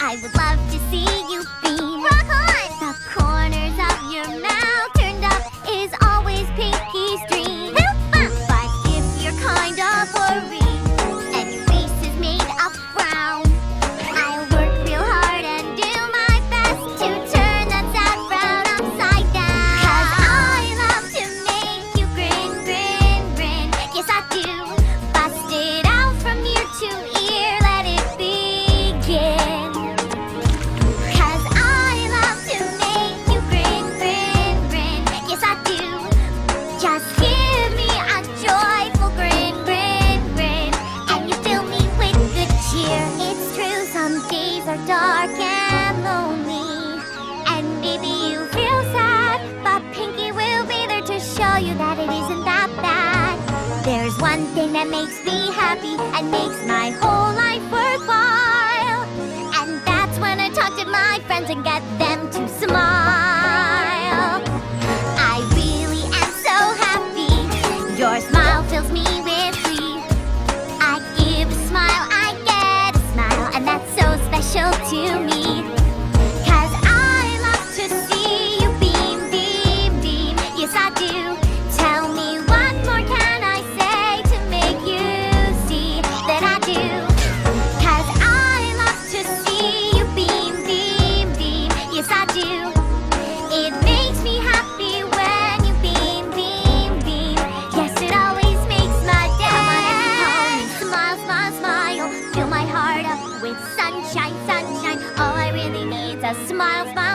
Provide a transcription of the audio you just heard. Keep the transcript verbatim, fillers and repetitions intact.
I would love to see you beam. Rock on! The corners of your mouth turned up is always Pinky's dream. But if you're kind of worried and your face is made of frown, I'll work real hard and do my best to turn that sad frown upside down. 'Cause I love to make you grin, grin, grin. Yes, I do. Bust it out from ear to ear, let it begin. 'Cause I love to make you grin, grin, grin. Yes, I do. Just give me a joyful grin, grin, grin, and you fill me with good cheer. It's true, some days are dark and lonely, and maybe you feel sad, but Pinky will be there to show you that it isn't that bad. There's one thing that makes me happy and makes my whole life worthwhile, and that's when I talk to my friends and get them to smile. I really am so happy. Your smile fills me with glee. I give a smile, I get a smile, and that's so special to me. 'Cause I love to see you beam, beam, beam. Yes, I do. Tell me what more can I say to make you see that I do. 'Cause I love to see you beam, beam, beam. Yes, I do. It makes me happy when you beam, beam, beam. Yes, it always makes my day. Come on, everybody, smile, smile, smile. Fill my heart up with sunshine, sunshine. All I really need's a smile, smile.